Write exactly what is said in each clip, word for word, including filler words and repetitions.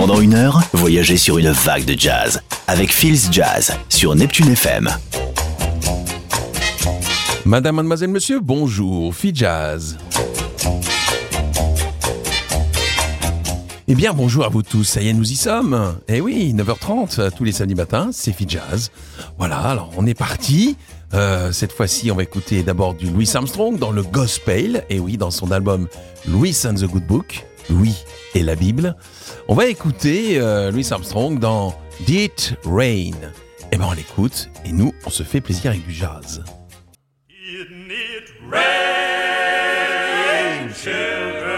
Pendant une heure, voyagez sur une vague de jazz avec Feels Jazz sur Neptune F M. Madame, mademoiselle, monsieur, bonjour, Feels Jazz. Eh bien, bonjour à vous tous, ça y est, nous y sommes. Eh oui, neuf heures trente, tous les samedis matins, c'est Feels Jazz. Voilà, alors on est parti. Euh, cette fois-ci, on va écouter d'abord du Louis Armstrong dans le gospel. Et oui, dans son album Louis and the Good Book, Louis et la Bible. On va écouter euh, Louis Armstrong dans Did It Rain. Eh bien, on l'écoute et nous, on se fait plaisir avec du jazz. Didn't it rain, children,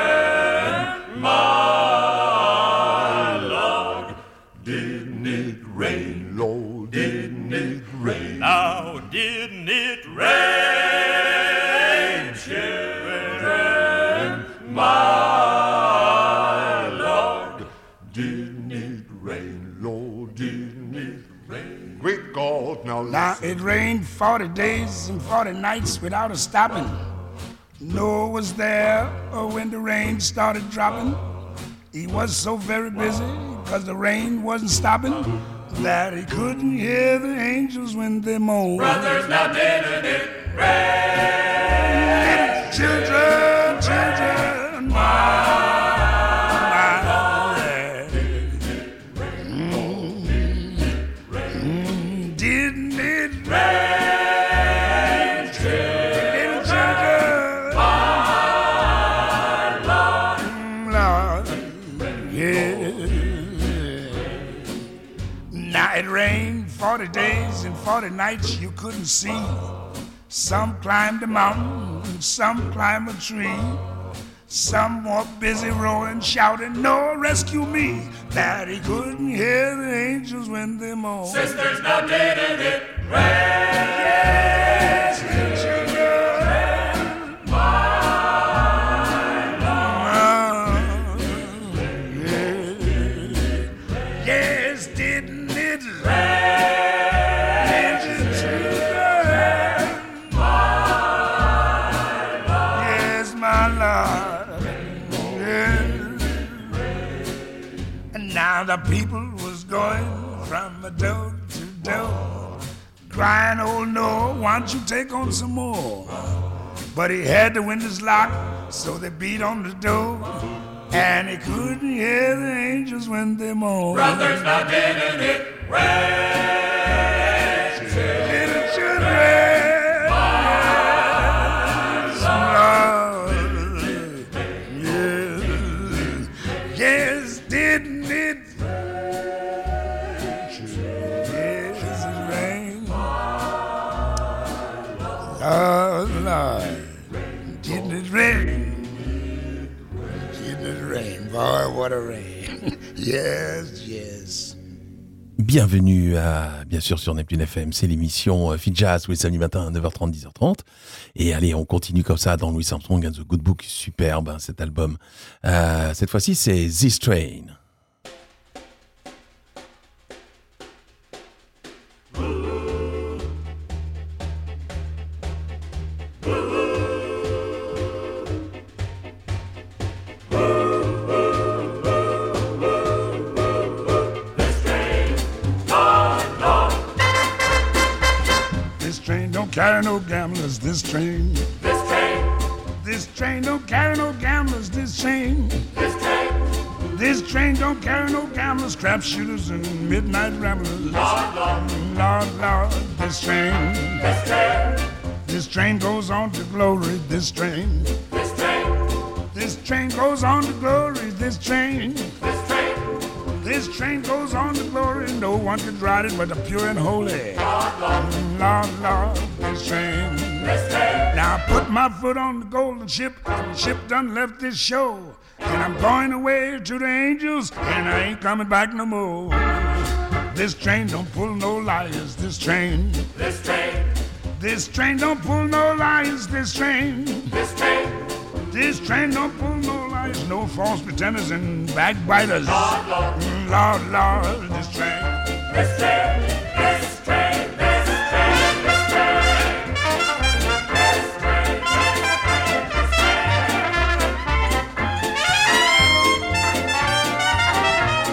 my Lord? Didn't it rain, Lord? Didn't it rain? Now, didn't it rain, children, my Lord? Didn't it rain, Lord? Didn't it rain? Great God, now listen. Now it rained forty days and forty nights without a stopping. Noah was there when the rain started dropping. He was so very busy because the rain wasn't stopping that he couldn't hear the angels when they moaned. Brothers, now didn't it rain? Children, children, my, my Lord. Mm, didn't it rain? Little children, my Lord. Yeah. Now it rained forty days and forty nights you couldn't see. Some climbed a mountain, some climbed a tree. Some were busy rowing, shouting, "Noah, rescue me!" That he couldn't hear the angels when they moaned. Sisters, now didn't it rain? Yes, little children, My Lord. yeah. Yes, didn't it Rain, little children? Yes, my Lord. Yeah. And now the people was going from door to door, crying, "Oh no, why don't you take on some more?" But he had the windows locked, so they beat on the door, and he couldn't hear the angels when they moaned. Brothers, now didn't it rain? Little children, yes, Lord. Yes, yes, didn't it? Yes, it rained. Oh, Lord, didn't it rain? Didn't it rain? Boy, what a rain. Yes, yes. Bienvenue à, bien sûr, sur Neptune F M, c'est l'émission euh, Feels Jazz tous les samedis matins à neuf heures trente, dix heures trente. Et allez, on continue comme ça dans Louis Armstrong and the Good Book, superbe hein, cet album. Euh, cette fois-ci, c'est This Train. This train don't carry no gamblers, this train. This train, This train don't carry no gamblers, this train. this train, This train don't carry no gamblers, crap shooters, and midnight ramblers. Lord, Lord, Lord, Lord, this train. this train, This train goes on to glory, this train. this train, This train goes on to glory, this train. this train, This train goes on to glory, no one could ride it but the pure and holy. Lord, Lord, Lord, Lord, this train. this train, Now I put my foot on the golden ship, and the ship done left this show. And I'm going away to the angels, and I ain't coming back no more. This train don't pull no liars, this train. this train, This train don't pull no liars, this train. this train, This train don't pull no liars, no false pretenders and backbiters. Lord, Lord, Lord, Lord, this train. this train, this train, this train, this train, this train, this train,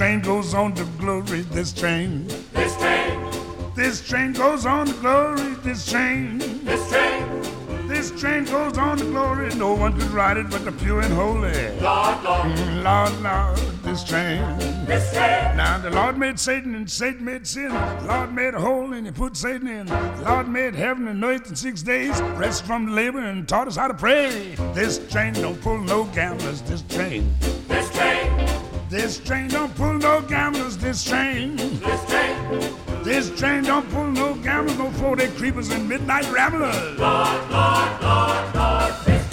train goes on to glory, this train. This train, This train goes on to glory, this train. this train, This train goes on to glory, no one could ride it but the pure and holy. Lord, Lord, Mm, Lord, Lord, this train. this train, Now the Lord made Satan and Satan made sin. The Lord made a hole and he put Satan in. The Lord made heaven and earth in six days. Rest from labor and taught us how to pray. This train don't pull no gamblers, this train. this train, This train don't pull no gamblers, this train. this train, This train don't pull no gamblers, no four-day creepers and midnight ramblers. Lord, Lord, Lord, Lord, this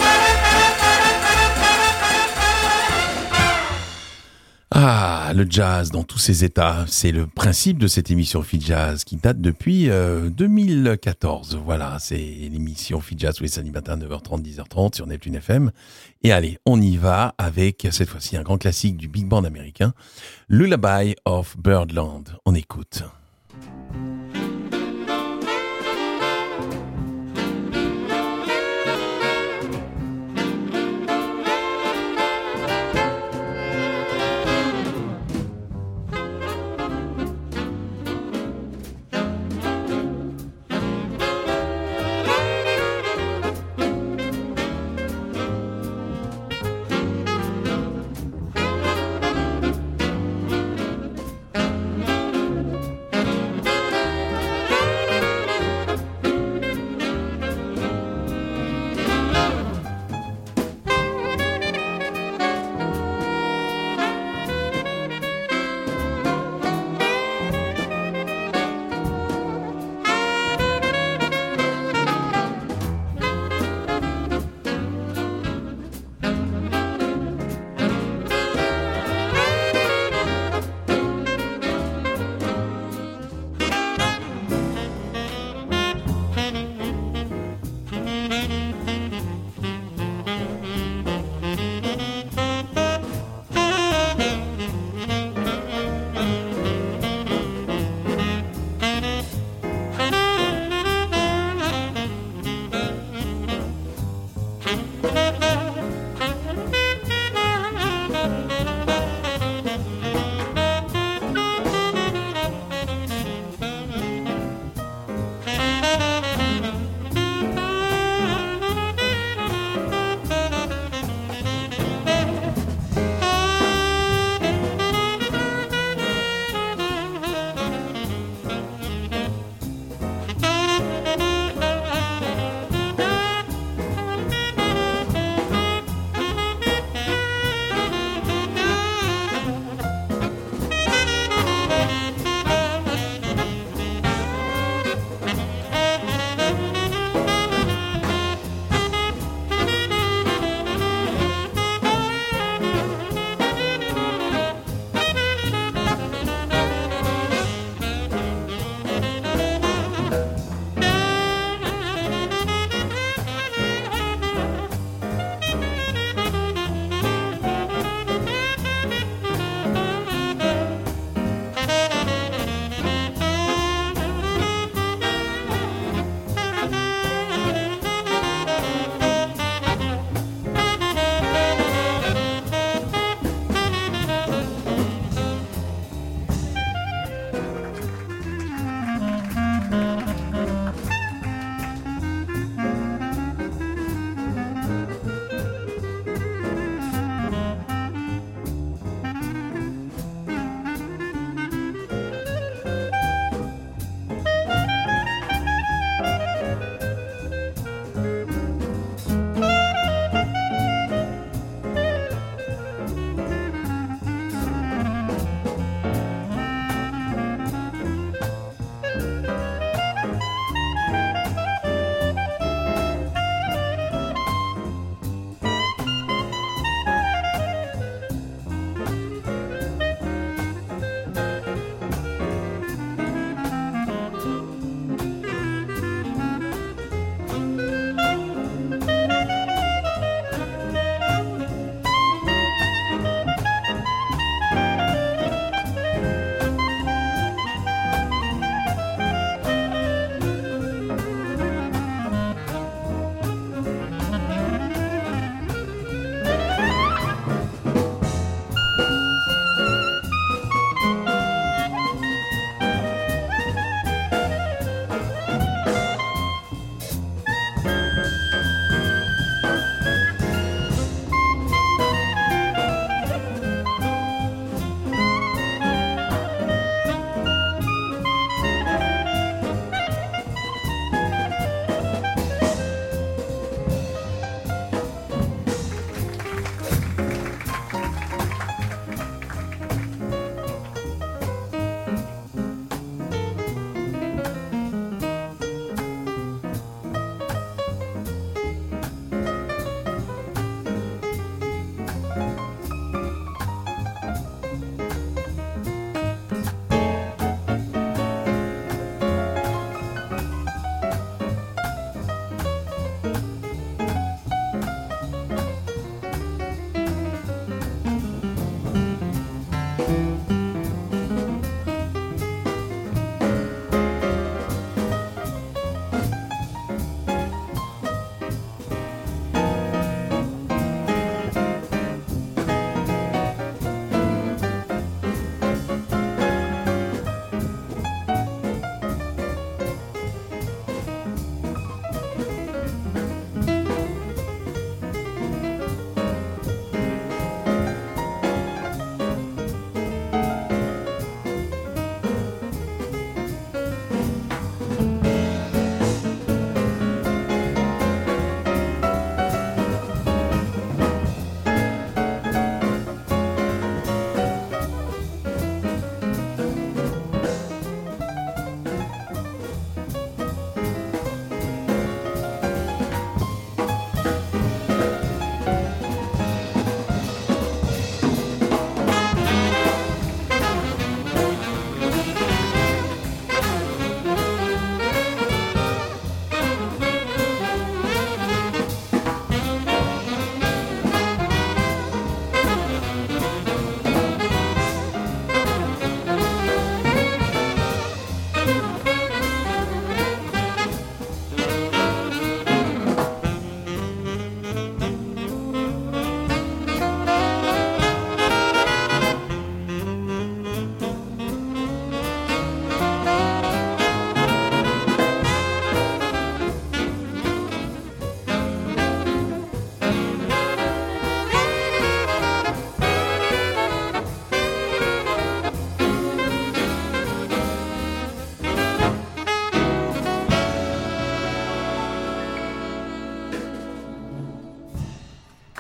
Ah, le jazz dans tous ses états, c'est le principe de cette émission Feel Jazz qui date depuis euh, deux mille quatorze. Voilà, c'est l'émission Feel Jazz tous les samedis matins, neuf heures trente, dix heures trente sur Neptune F M. Et allez, on y va avec cette fois-ci un grand classique du big band américain, Lullaby of Birdland. On écoute.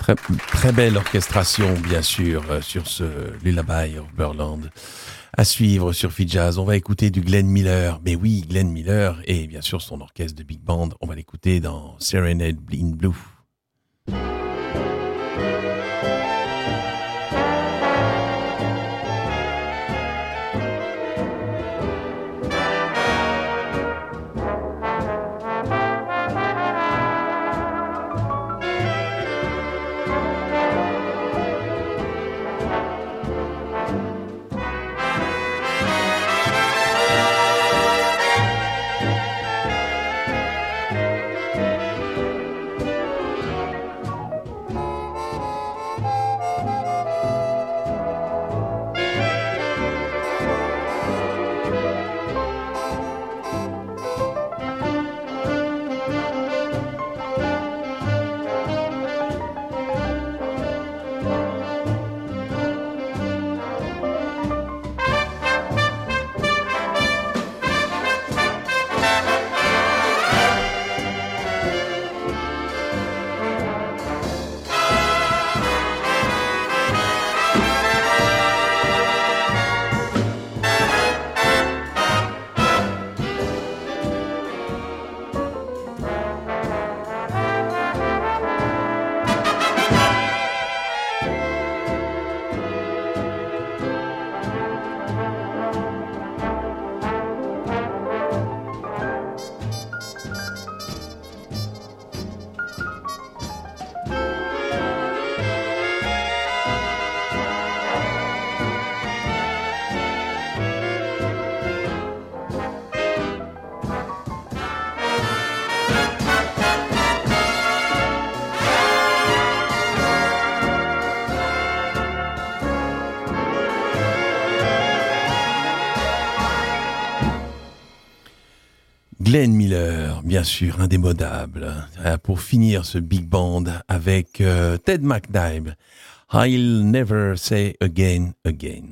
Très, très belle orchestration, bien sûr, euh, sur ce Lullaby of Birdland. À suivre sur Fijaz, on va écouter du Glenn Miller. Mais oui, Glenn Miller et bien sûr son orchestre de big band. On va l'écouter dans Serenade in Blue. Glenn Miller, bien sûr, indémodable. Pour finir ce big band avec euh, Ted McNabb, I'll Never Say Again, Again.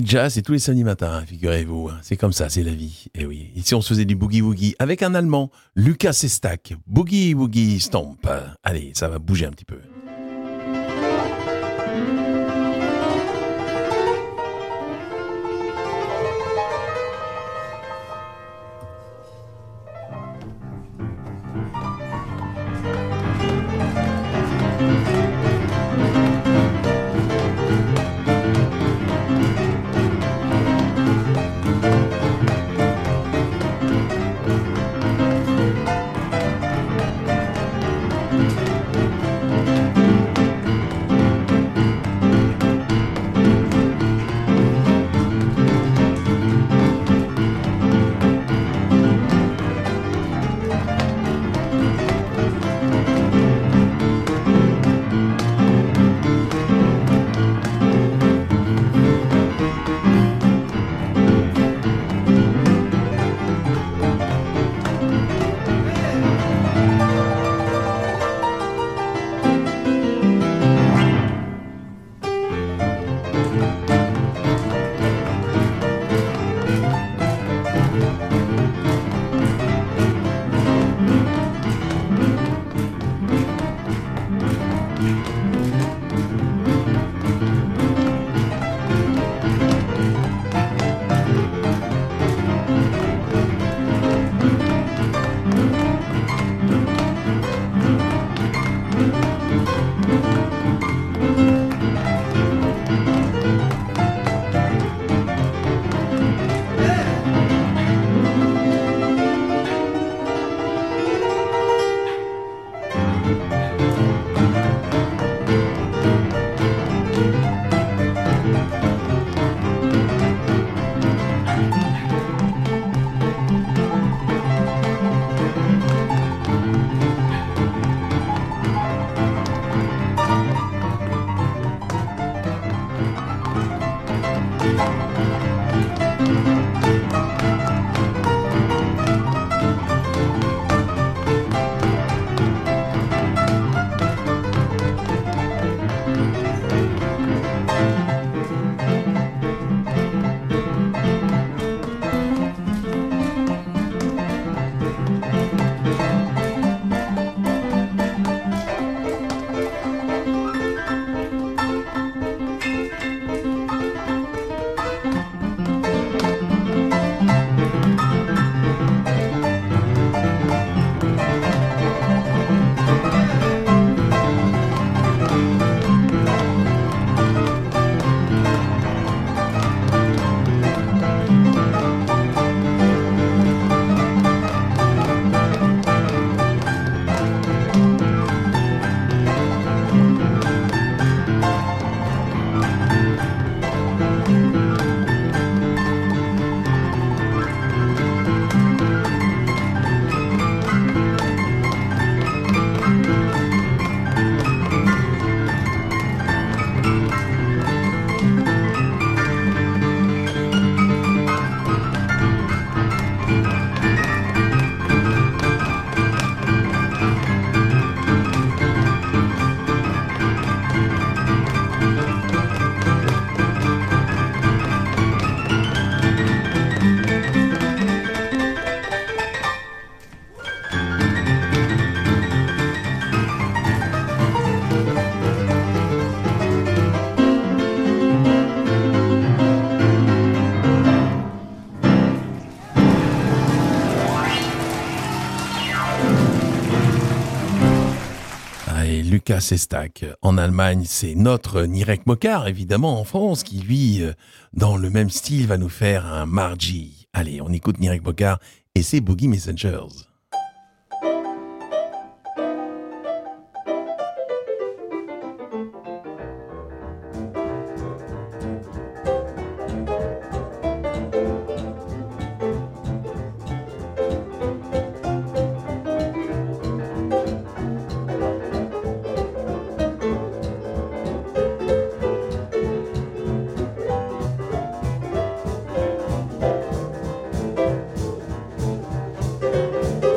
Fit Jazz, c'est tous les samedis matins, hein, figurez-vous. Hein. C'est comme ça, c'est la vie. Et oui, ici on se faisait du boogie-woogie avec un Allemand, Lucas Sestak. Boogie-woogie stomp. Allez, ça va bouger un petit peu. Lucas Sestak. En Allemagne, c'est notre Nirek Mokar, évidemment, en France, qui, lui, dans le même style, va nous faire un Margie. Allez, on écoute Nirek Mokar et ses Boogie Messengers. Thank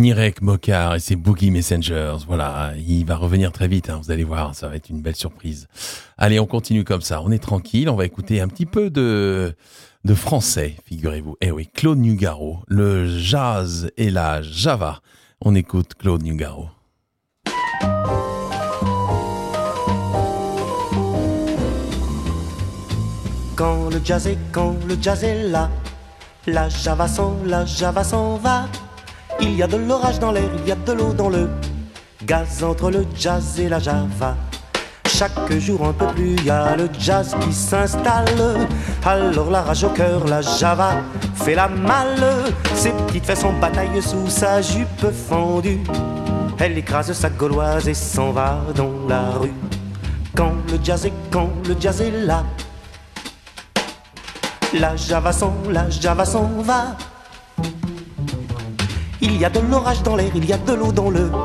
Nirek Mokar et ses Boogie Messengers. Voilà, il va revenir très vite, hein, vous allez voir, ça va être une belle surprise. Allez, on continue comme ça, on est tranquille, on va écouter un petit peu de, de français, figurez-vous. Eh oui, Claude Nougaro, le jazz et la java. On écoute Claude Nougaro. Quand le jazz est, quand le jazz est là, la java s'en, la java s'en va. Il y a de l'orage dans l'air, il y a de l'eau dans le gaz entre le jazz et la java. Chaque jour un peu plus, il y a le jazz qui s'installe. Alors la rage au cœur, la java fait la malle. Ses petites fesses en bataille sous sa jupe fendue. Elle écrase sa gauloise et s'en va dans la rue. Quand le jazz est, quand le jazz est là, la java s'en, la java s'en va. Il y a de l'orage dans l'air, il y a de l'eau dans le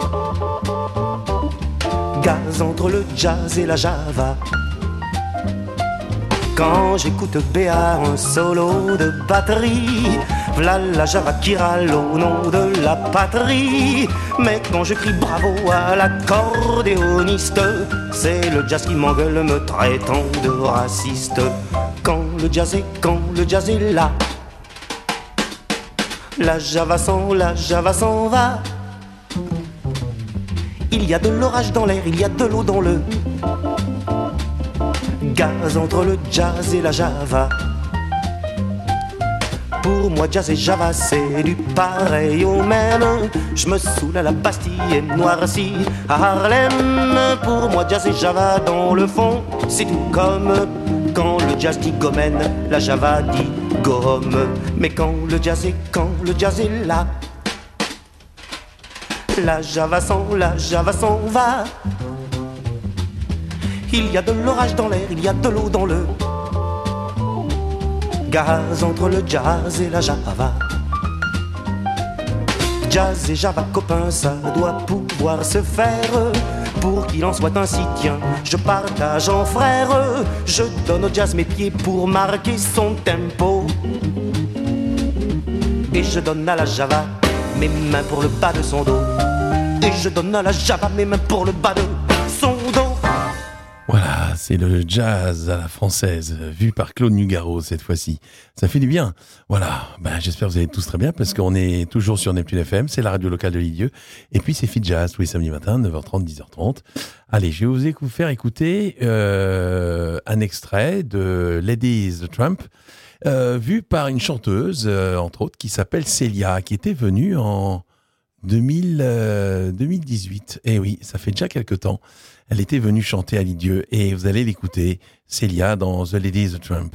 gaz entre le jazz et la java. Quand j'écoute Béa, un solo de batterie, v'là la java qui râle au nom de la patrie. Mais quand je crie bravo à l'accordéoniste, c'est le jazz qui m'engueule me traitant de raciste. Quand le jazz est, quand le jazz est là, la java s'en, la java s'en va. Il y a de l'orage dans l'air, il y a de l'eau dans le gaz entre le jazz et la java. Pour moi jazz et java c'est du pareil au même. Je me saoule à la Bastille et noirci à Harlem. Pour moi jazz et java dans le fond c'est tout comme quand le jazz dit gomène, la java dit gomme. Mais quand le jazz est, quand le jazz est là, la java s'en, la java s'en va. Il y a de l'orage dans l'air, il y a de l'eau dans le gaz entre le jazz et la java. Jazz et java copains, ça doit pouvoir se faire. Pour qu'il en soit ainsi, tiens, je partage en frère. Je donne au jazz mes pieds pour marquer son tempo. Et je donne à la java mes mains pour le bas de son dos. Et je donne à la java mes mains pour le bas de son dos. Voilà, c'est le jazz à la française, vu par Claude Nougaro cette fois-ci. Ça fait du bien. Voilà, ben, j'espère que vous allez tous très bien, parce qu'on est toujours sur Neptune F M, c'est la radio locale de Lisieux. Et puis c'est Fit Jazz tous les samedis matins, neuf heures trente, dix heures trente. Allez, je vais vous faire écouter euh, un extrait de Ladies Trump, euh, vu par une chanteuse, euh, entre autres, qui s'appelle Célia, qui était venue en deux mille, euh, deux mille dix-huit. Eh oui, ça fait déjà quelques temps. Elle était venue chanter à Lisieux et vous allez l'écouter, Célia dans The Ladies Trump.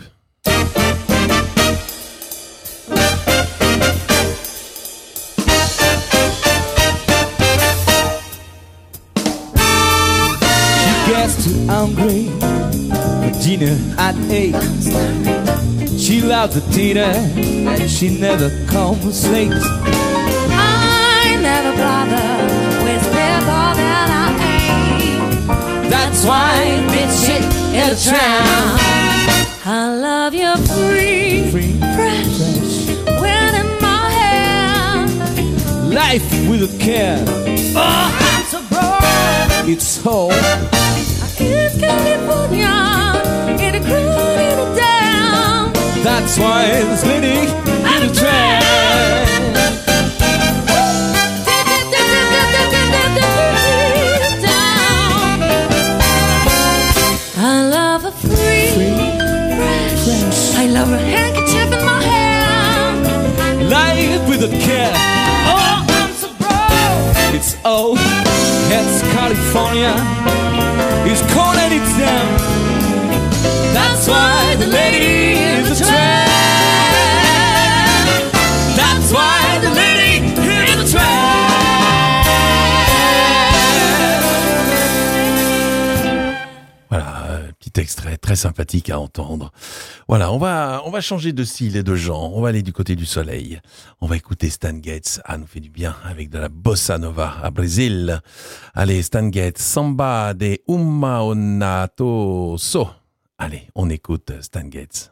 She gets too hungry for dinner at eight. She loves the dinner and she never comes late. I never bother with people that I ain't. That's why bitch shit in a tram. I love you free, Free, fresh, fresh. wind in my hair. Life with a care. Oh, I'm so broke. It's home. It's California, in a crowd, in a down. That's why this lady in a tram. I love her free, fresh. fresh. I love her handkerchief in my hand. Life with a care. Oh, I'm so broke. It's old. It's California. It's cold and it's damp. That's why the lady is a tramp. That's why the lady is a tramp. Voilà, petit extrait très sympathique à entendre. Voilà, on va, on va changer de style et de genre. On va aller du côté du soleil. On va écouter Stan Getz. Ah, nous fait du bien avec de la bossa nova à Brésil. Allez, Stan Getz, Samba de uma onato so. Allez, on écoute Stan Getz.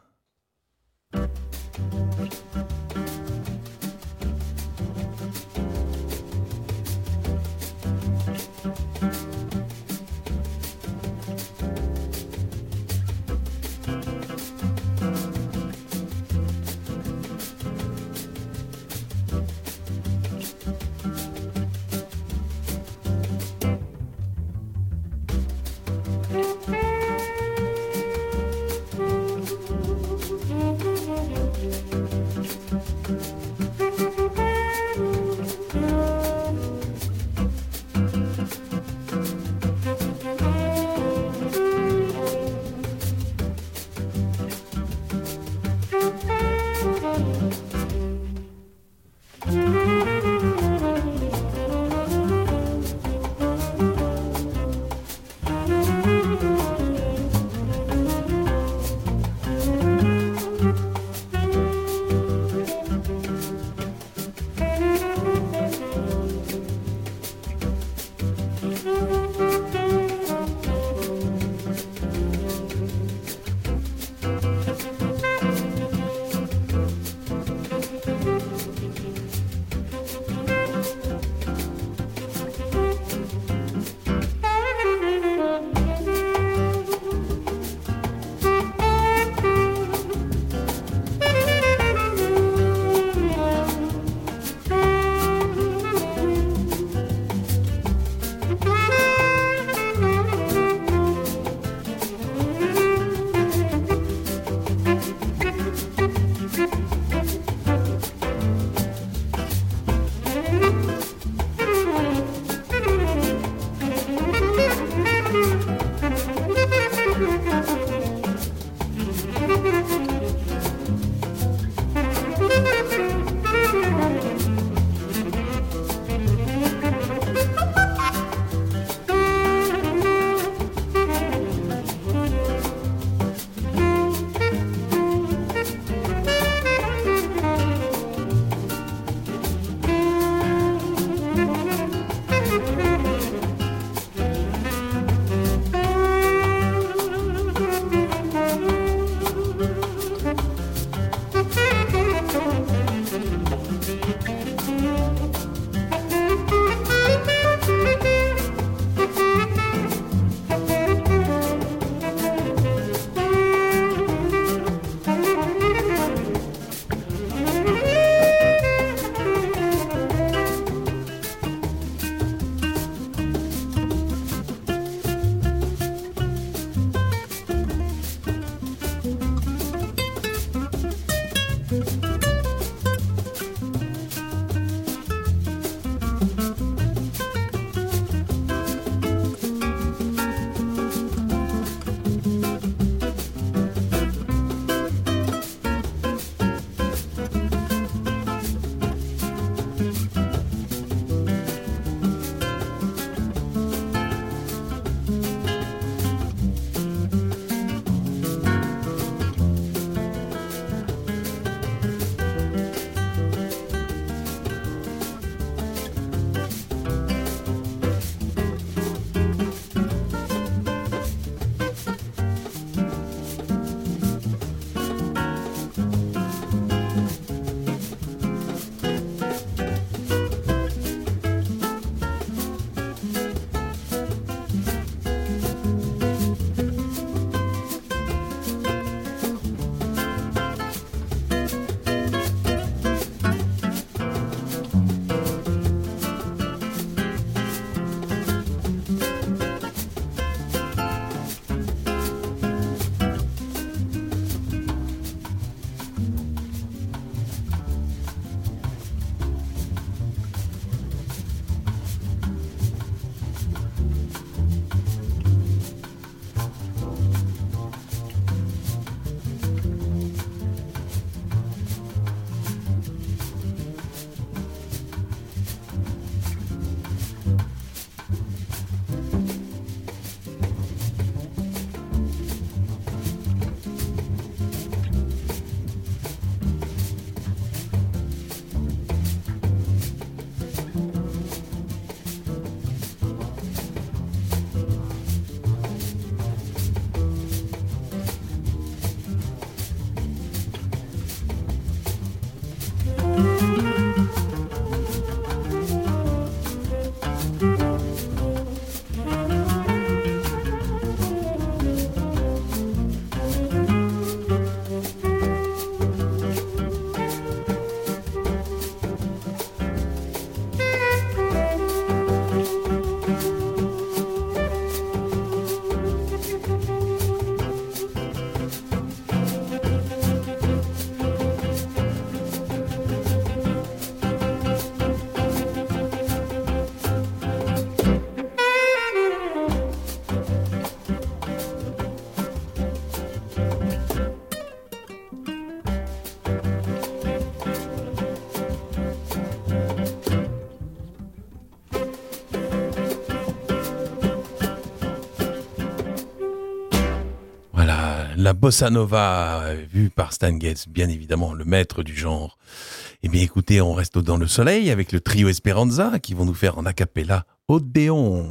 La bossa nova vue par Stan Getz, bien évidemment le maître du genre. Eh bien écoutez, on reste dans le soleil avec le trio Esperanza qui vont nous faire en a cappella Odéon.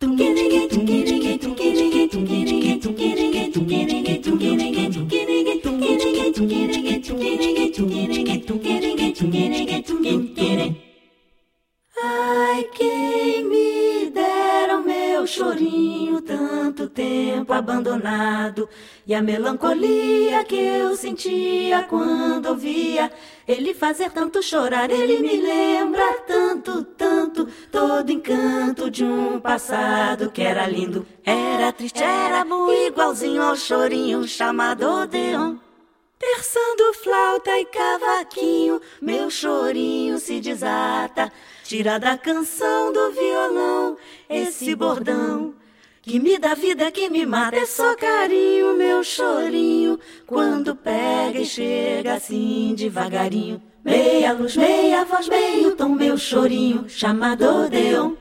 Ai, quem me dera o meu chorinho, tanto tempo abandonado, e a melancolia que eu sentia quando ouvia ele fazer tanto chorar. Ele me lembra tanto, tanto, todo encanto de um passado que era lindo. Era triste, era bom, igualzinho ao chorinho chamado Odeon. Terçando flauta e cavaquinho, meu chorinho se desata. Tira da canção do violão esse bordão que me dá vida, que me mata. É só carinho, meu chorinho, quando pega e chega assim devagarinho. Meia luz, meia voz, meio tom, meu chorinho chamado Odeon.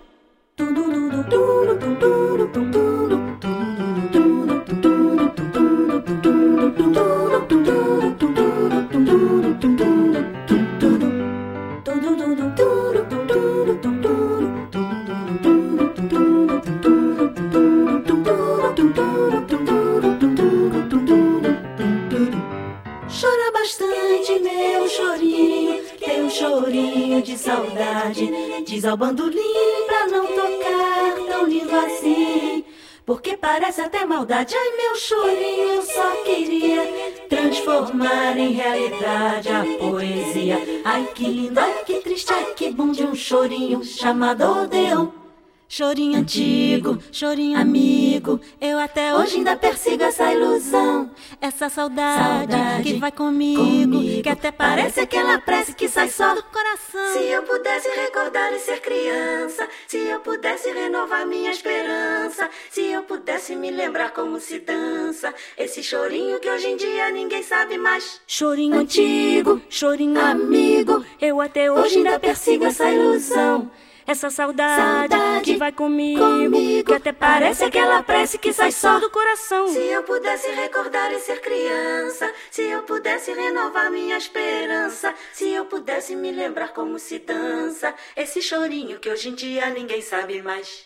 Chora bastante, meu chorinho, teu chorinho de saudade. Diz ao bandolim pra não tocar tão lindo assim, porque parece até maldade. Ai, meu chorinho, eu só queria transformar em realidade a poesia. Ai, que lindo, ai, que triste, ai, que bom de um chorinho chamado Odeon. Chorinho antigo, chorinho amigo, eu até hoje ainda persigo essa ilusão, essa saudade, saudade que vai comigo, comigo, que até parece aquela prece que sai só do coração. Se eu pudesse recordar e ser criança, se eu pudesse renovar minha esperança, se eu pudesse me lembrar como se dança esse chorinho que hoje em dia ninguém sabe mais. Chorinho antigo, chorinho amigo, eu até hoje ainda persigo essa ilusão, essa saudade, saudade que vai comigo, comigo, que até parece aquela prece que sai só do coração. Se eu pudesse recordar e ser criança, se eu pudesse renovar minha esperança, se eu pudesse me lembrar como se dança esse chorinho que hoje em dia ninguém sabe mais.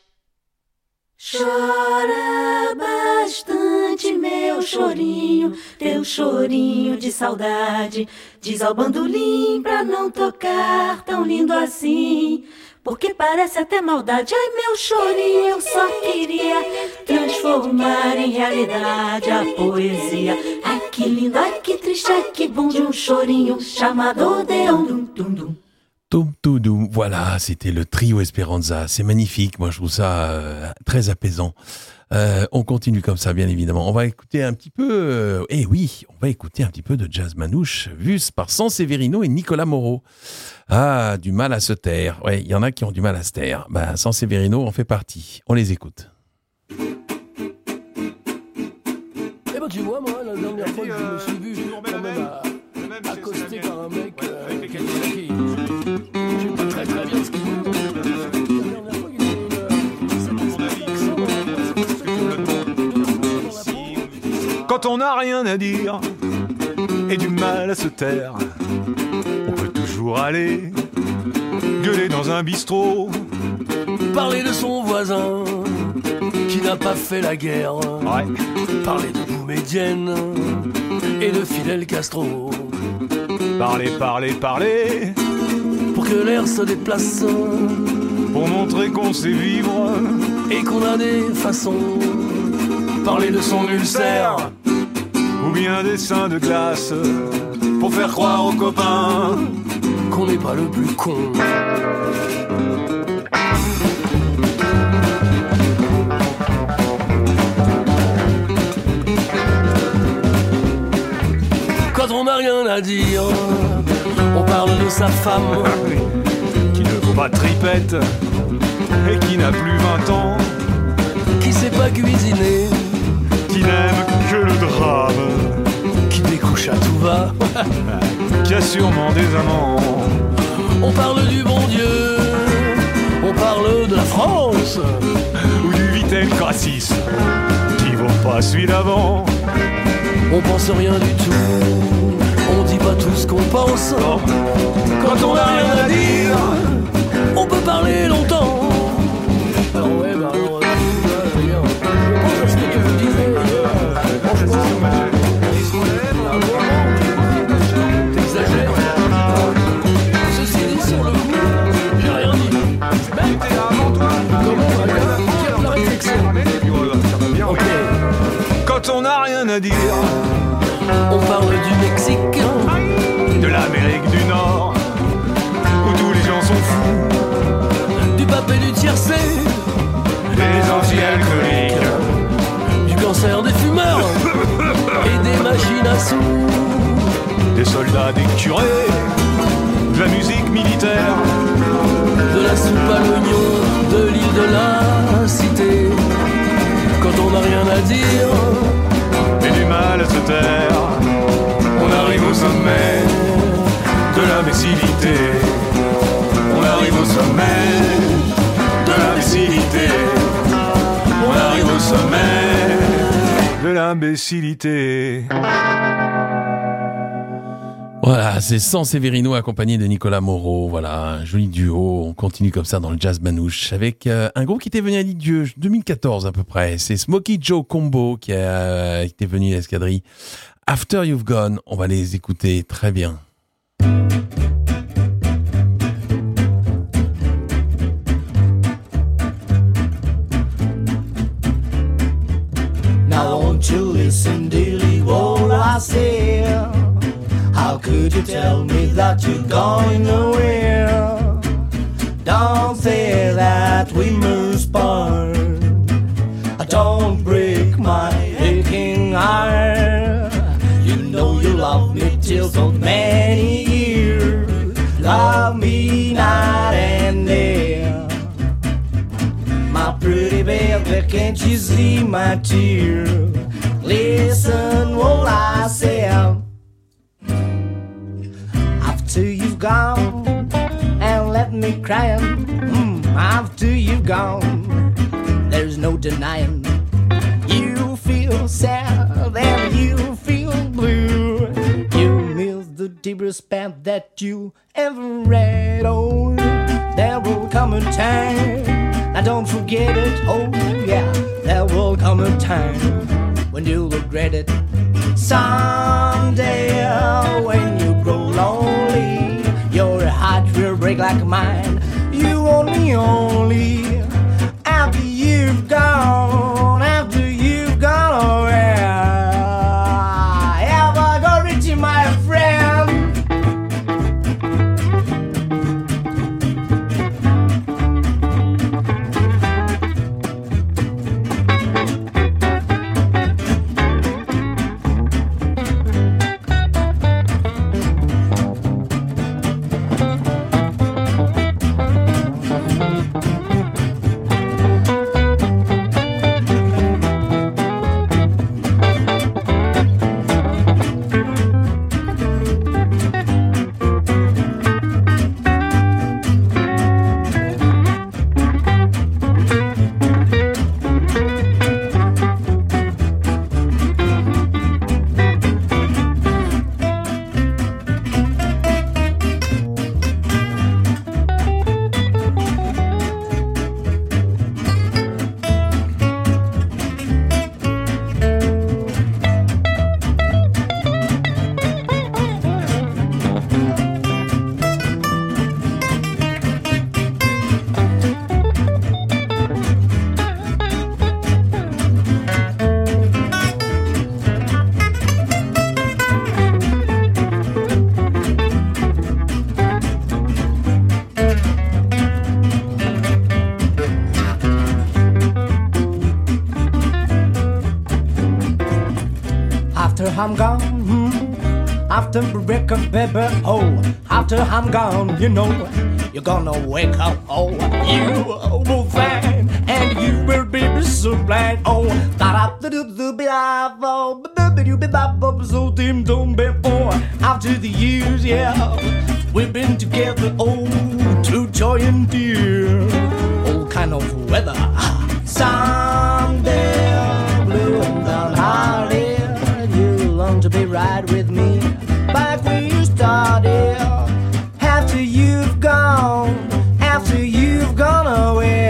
Chora bastante, meu chorinho, teu chorinho de saudade. Diz ao bandolim pra não tocar tão lindo assim, porque parece até maldade. Ai, meu chorinho, eu só queria transformar em realidade a poesia. Ai, que lindo, ai, que triste, ai, que bom de um chorinho chamado Odeon. Dum, dum, dum. Toum Toudoum, voilà, c'était le trio Esperanza. C'est magnifique, moi je trouve ça euh, très apaisant. Euh, on continue comme ça, bien évidemment. On va écouter un petit peu, euh, eh oui, on va écouter un petit peu de jazz manouche, vu par Sanseverino et Nicolas Moreau. Ah, du mal à se taire. Ouais, il y en a qui ont du mal à se taire. Ben, Sanseverino en fait partie. On les écoute. Eh ben, tu vois, moi, la dernière fois que je me suis vu, quand même, à, accosté par un mec, euh, avec lequel il je sais pas très très bien ce qu'il veut. Quand on n'a rien à dire et du mal à se taire, on peut toujours aller gueuler dans un bistrot, parler de son voisin qui n'a pas fait la guerre, ouais. Parler de Boumedienne et de Fidel Castro. Parler, parler, parler. Pour que l'air se déplace. Pour montrer qu'on sait vivre. Et qu'on a des façons. Parler de son ulcère. Ou bien des seins de glace. Pour faire croire aux copains qu'on n'est pas le plus con. Quand on n'a rien à dire, on parle de sa femme qui ne vaut pas de tripette et qui n'a plus vingt ans, qui sait pas cuisiner, qui n'aime que le drame, qui décroche à tout va, qui a sûrement des amants. On parle du bon Dieu, on parle de la France ou du Vitel Cassis qui vaut pas celui d'avant. On pense rien du tout, on dit pas tout ce qu'on pense. Non. Quand on n'a rien à dire, on peut parler longtemps. Alors ouais, bah alors, euh, euh, je pense à ce que tu me disais hier. Franchement, t'exagères. Ceci dit, sur le coup, j'ai rien dit. Même t'es là avant toi. Comment on va faire la réflexion. Ok. Quand on n'a rien à dire, on parle du Mexique, de l'Amérique du Nord, où tous les gens sont fous, du pape et du tiercé, des anti-alcooliques, du cancer des fumeurs et des machines à sous, des soldats, des curés, de la musique militaire, de la soupe à l'oignon, de l'île de la cité. Quand on n'a rien à dire et du mal à se taire, on arrive au sommet de l'imbécilité. On arrive au sommet de l'imbécilité. On arrive au sommet de l'imbécilité. Voilà, c'est San Severino accompagné de Nicolas Moreau. Voilà, un joli duo. On continue comme ça dans le jazz manouche avec euh, un groupe qui était venu à Lisieux deux mille quatorze à peu près. C'est Smokey Joe Combo qui a euh, été venu à l'escadrille. After You've Gone, on va les écouter très bien. Now won't you listen, dearly, what I say? How could you tell me that you're going nowhere? Don't say that we must part. Don't break my aching heart. You know you love me till so many years. Love me night and day. My pretty baby, can't you see my tears? Listen what I say. After you've gone and left me crying, mm, after you've gone, there's no denying. You feel sad and you feel blue. You miss the deepest path that you ever read. Oh, there will come a time, now don't forget it. Oh yeah, there will come a time when you'll regret it. Someday when you grow lonely, your heart will break like mine. You want me only after you've gone, after you've gone away. Have I got Richie, my friend? I'm gone, hmm, after break up, baby, oh, after I'm gone, you know, you're gonna wake up, oh, you will find, and you will be so blind, oh, da da da da da oh, you be that so dim dum before, after the years, yeah, we've been together, oh, to joy and dear, all kind of weather, someday, blue and downhearted, you long to be right with me, like we started, after you've gone, after you've gone away.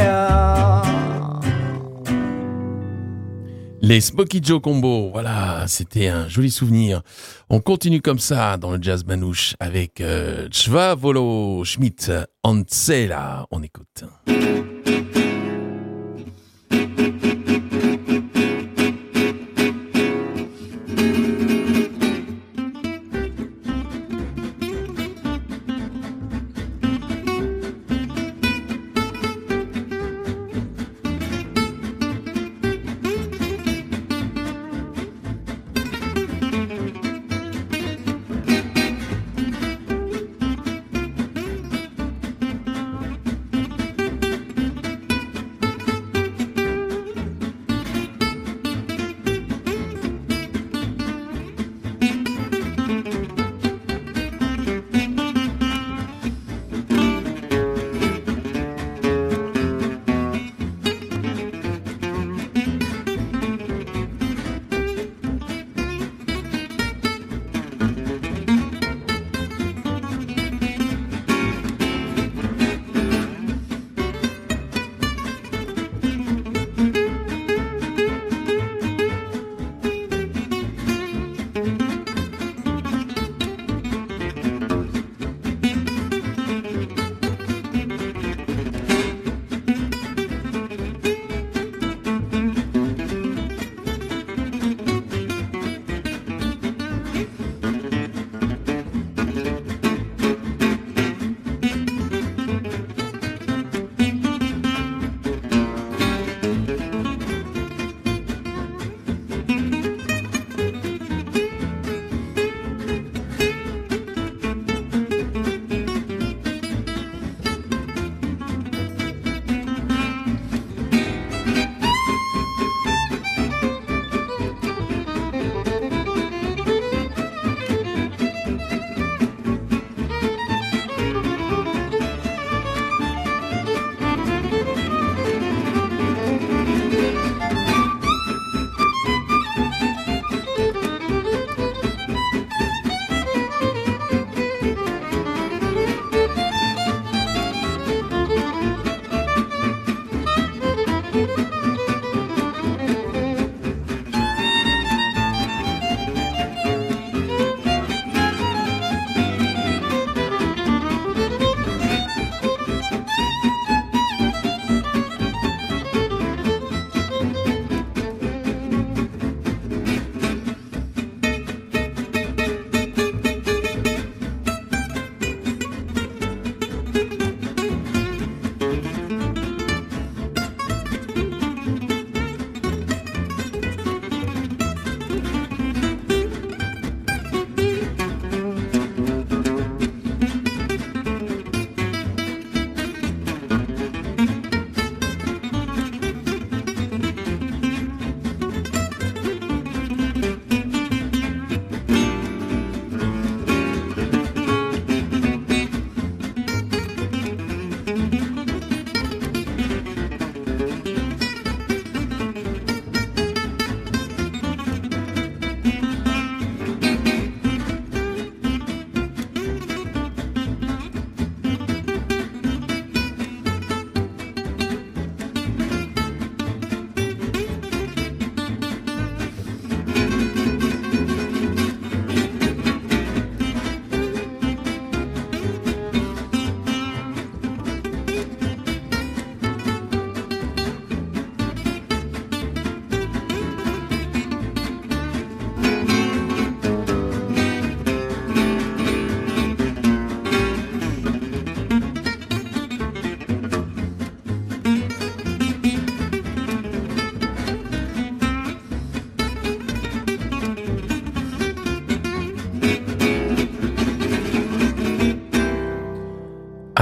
Les Smokey Joe Combo, voilà, c'était un joli souvenir. On continue comme ça dans le jazz manouche avec euh, Cvavolo Schmidt, Ancela, on écoute.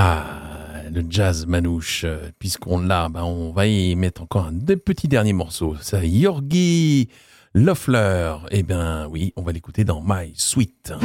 Ah, le jazz manouche, puisqu'on l'a, ben on va y mettre encore un des petits derniers morceaux. C'est Jorgi Loeffler. Eh bien oui, on va l'écouter dans My Sweet.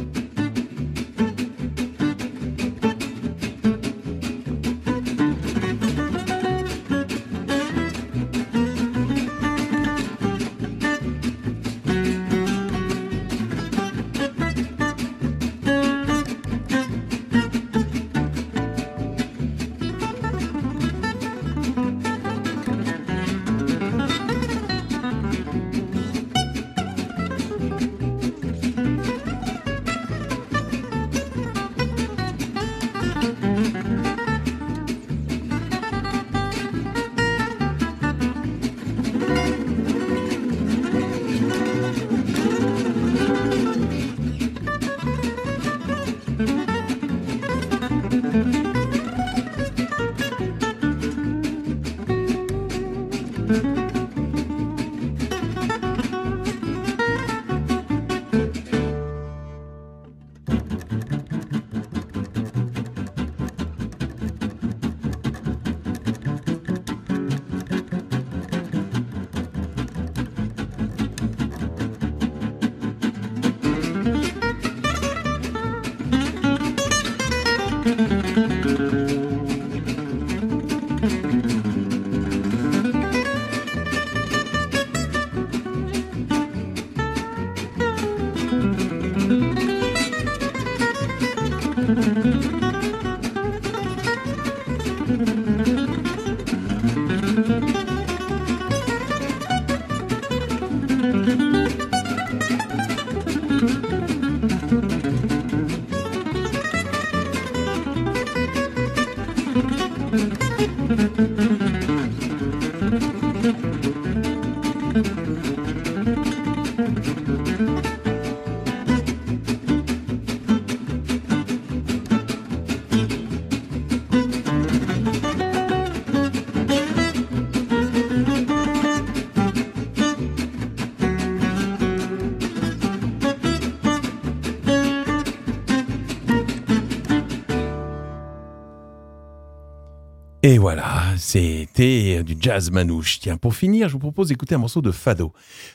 Et voilà, c'était du jazz manouche. Tiens, pour finir, je vous propose d'écouter un morceau de Fado.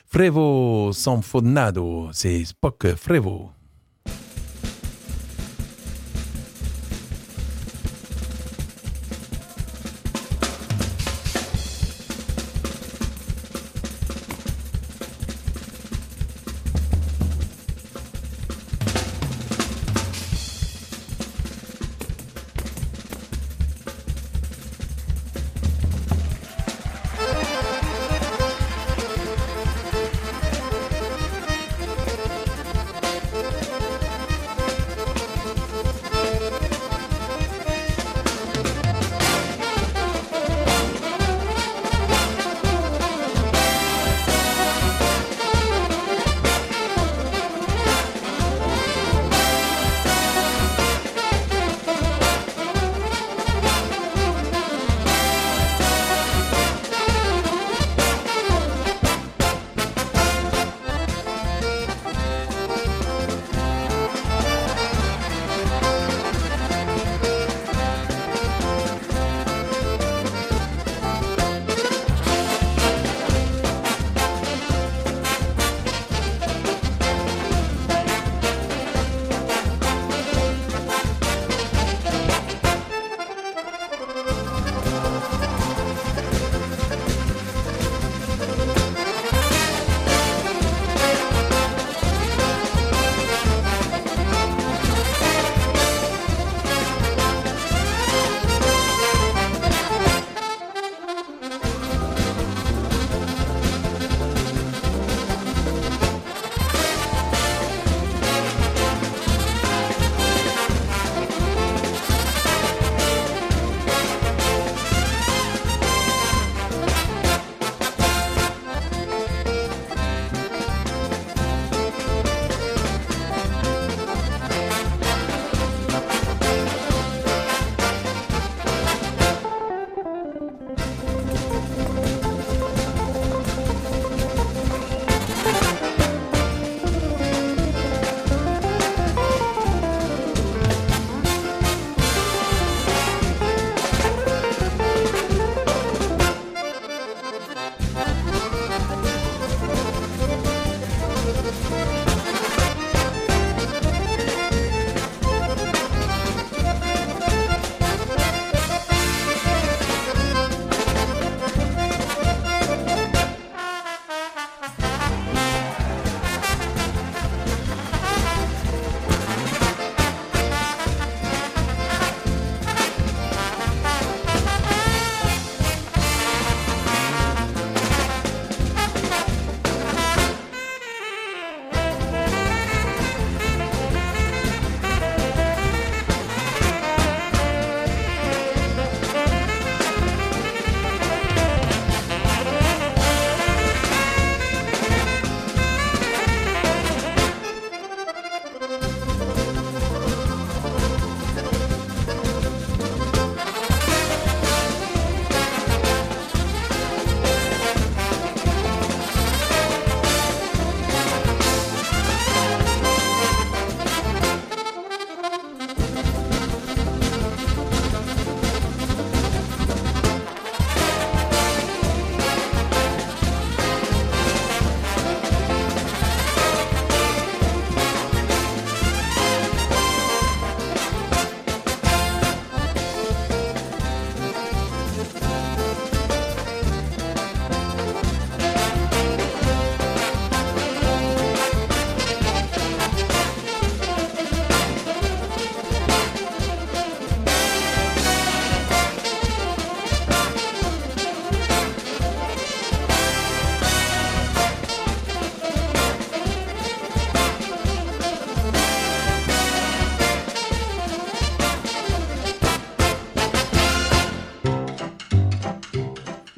Frevo Sanfonado, c'est Spock Frevo.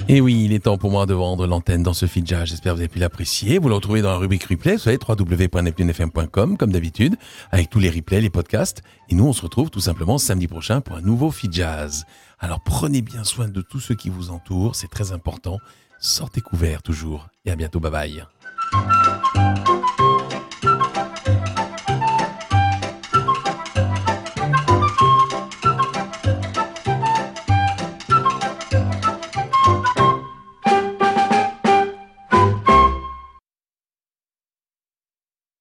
Et oui, il est temps pour moi de vendre l'antenne dans ce feed jazz. J'espère que vous avez pu l'apprécier. Vous le retrouvez dans la rubrique replay, vous savez, w w w point neptune f m point com, comme d'habitude, avec tous les replays, les podcasts. Et nous, on se retrouve tout simplement samedi prochain pour un nouveau feed jazz. Alors prenez bien soin de tous ceux qui vous entourent, c'est très important. Sortez couverts toujours. Et à bientôt, bye bye.